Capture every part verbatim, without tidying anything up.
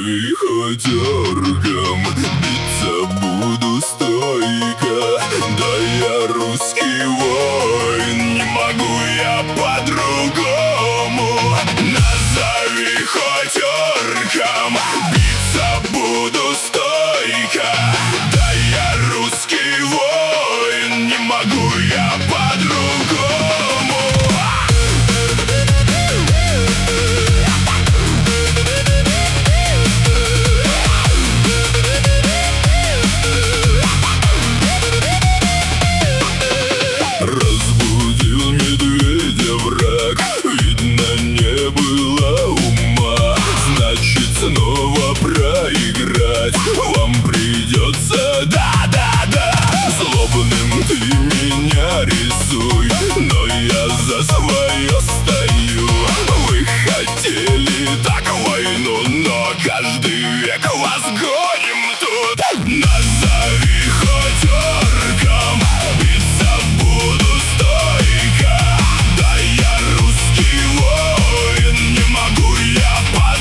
Назови хоть орком, биться буду стойко. Да я русский воин, не могу я по-другому. Назови хоть орком, биться буду стойко. Да я русский воин, не могу я по-другому. Разбудил медведя враг, видно, не было ума. Значит, снова проиграть вам придется, да-да-да. Злобным ты меня рисуй, но я за свое стою. Вы хотели так войну, но каждый век вас гоним тут. Назови хоть орком, биться буду стойко. Да я русский воин, не могу я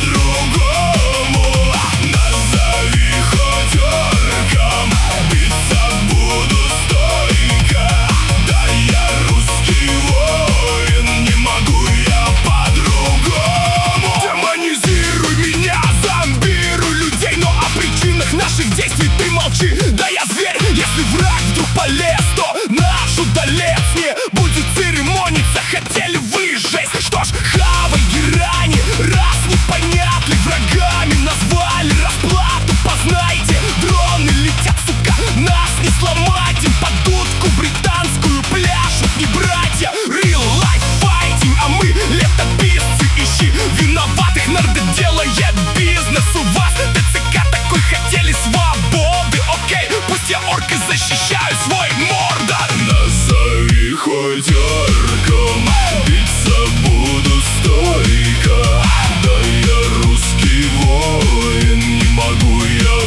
по-другому. Назови хоть орком, биться буду стойко. Да я русский воин, не могу я по-другому. Демонизируй меня, зомбируй людей, но о причинах наших действий ты молчи. Да я зверь, если враг вдруг полез, то наш удалец не будет церемониться. Хотели вы жесть, что ж, хавай герани. Раз непонятный врагами назвали, расплату познайте. Дроны летят, сука, нас не сломать. Им под дудку британскую пляшут не братья. Real life fighting, а мы летописцы. Ищи виноватых, надо делает бизнес. У вас ТЦК такой хотели свободы. Окей, пусть я орк и защищаю свой мордор. Назови хоть орком, биться буду стойко. Да я русский воин, не могу я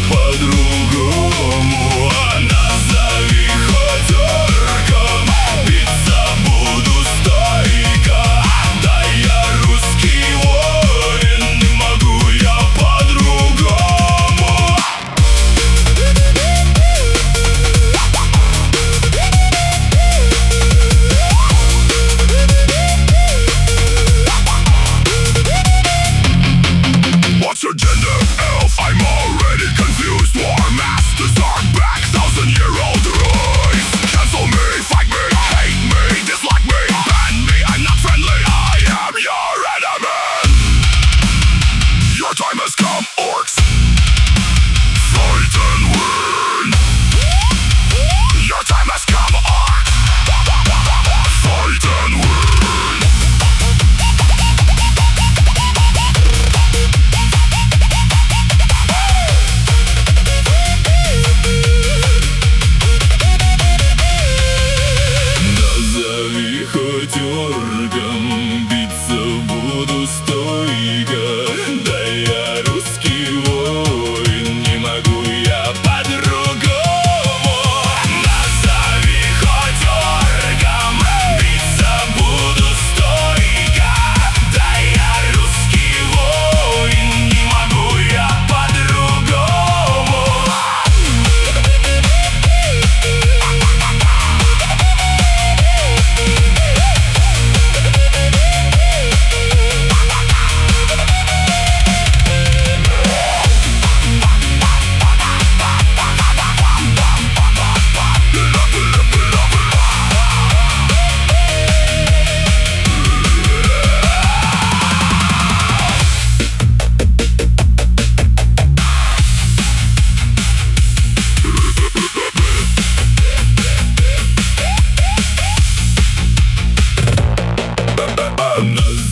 по-другому. Назови хоть орком, биться буду стойко. Да я русский воин, не могу я по-другому. What's your gender, elf? I'm already confused. War masters are back, thousand-year-old ruins. Cancel me, fight me, hate me, dislike me, ban me. I'm not friendly, I am your enemy. Your time has come, orcs. Fight and win. Your time has come, orc. Fight and win. Назови хоть орком, биться буду стойко. Да я русский воин, не могу я по-другому. Назови хоть орком, биться буду стойко. Да я русский воин, не могу я по-другому. Назови